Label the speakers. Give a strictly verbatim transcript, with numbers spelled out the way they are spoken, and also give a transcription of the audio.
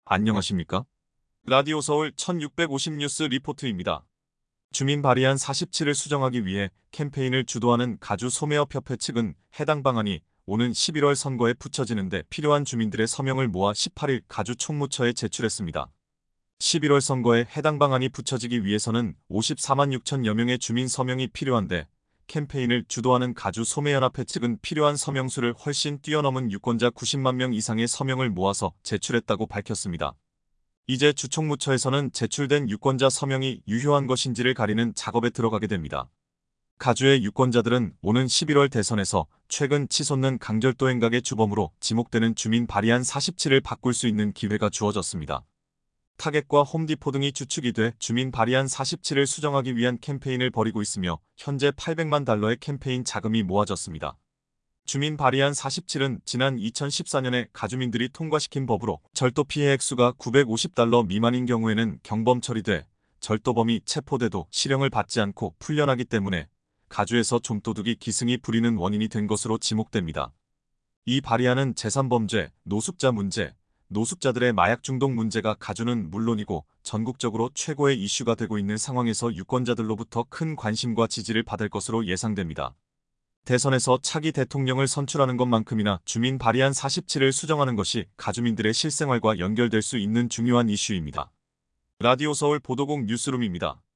Speaker 1: 안녕하십니까? 라디오 서울 천육백오십 뉴스 리포트입니다. 주민 발의안 사십칠을 수정하기 위해 캠페인을 주도하는 가주 소매업협회 측은 해당 방안이 오는 십일월 선거에 붙여지는 데 필요한 주민들의 서명을 모아 십팔일 가주 총무처에 제출했습니다. 십일월 선거에 해당 방안이 붙여지기 위해서는 오십사만 육천여 명의 주민 서명이 필요한데 캠페인을 주도하는 가주 소매연합회 측은 필요한 서명수를 훨씬 뛰어넘은 유권자 구십만 명 이상의 서명을 모아서 제출했다고 밝혔습니다. 이제 주총무처에서는 제출된 유권자 서명이 유효한 것인지를 가리는 작업에 들어가게 됩니다. 가주의 유권자들은 오는 십일월 대선에서 최근 치솟는 강절도 행각의 주범으로 지목되는 주민 발의안 사십칠을 바꿀 수 있는 기회가 주어졌습니다. 타겟과 홈디포 등이 주축이 돼 주민 발의안 사십칠을 수정하기 위한 캠페인을 벌이고 있으며 현재 팔백만 달러의 캠페인 자금이 모아졌습니다. 주민 발의안 사십칠은 지난 이천십사 년에 가주민들이 통과시킨 법으로 절도 피해 액수가 구백오십 달러 미만인 경우에는 경범 처리돼 절도범이 체포돼도 실형을 받지 않고 풀려나기 때문에 가주에서 좀도둑이 기승이 부리는 원인이 된 것으로 지목됩니다. 이 발의안은 재산범죄, 노숙자 문제, 노숙자들의 마약 중독 문제가 가주는 물론이고 전국적으로 최고의 이슈가 되고 있는 상황에서 유권자들로부터 큰 관심과 지지를 받을 것으로 예상됩니다. 대선에서 차기 대통령을 선출하는 것만큼이나 주민 발의안 사십칠을 수정하는 것이 가주민들의 실생활과 연결될 수 있는 중요한 이슈입니다. 라디오 서울 보도국 뉴스룸입니다.